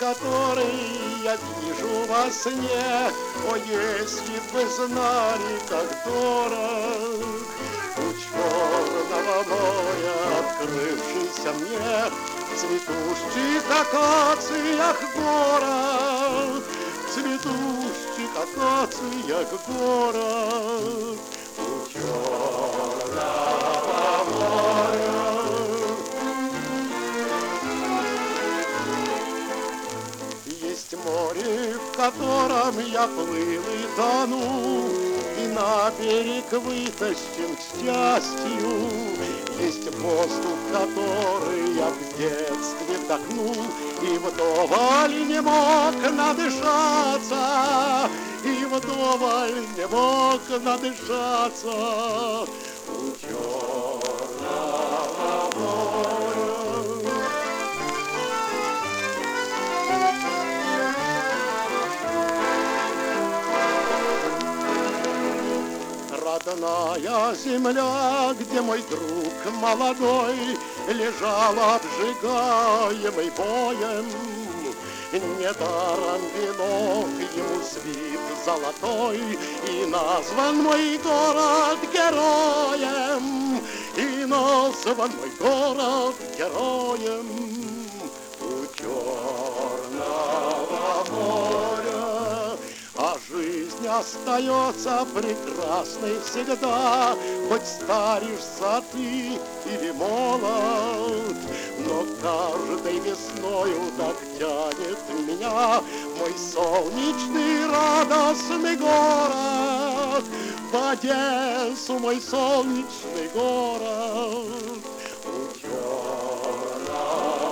который я вижу во сне. О, если бы знали, как дорог у черного моря открывшийся мне в цветущих акациях город, в цветущих акациях город у черного моря. Есть море, в котором я плыл и тону, и на берег вытащен к счастью. Есть воздух, который я в детстве вдохнул, и вдоволь не мог надышаться, и вдоволь не мог надышаться у черного моря. Родная земля, где мой друг молодой лежал обжигаемый боем, недаром венок ему свит золотой, и назван мой город героем, и назван мой город героем у черного моря. А жизнь остается прекрасной всегда, хоть старишься ты или молод. Но каждой весною так тянет меня мой солнечный радостный город, в Одессу, мой солнечный город у черного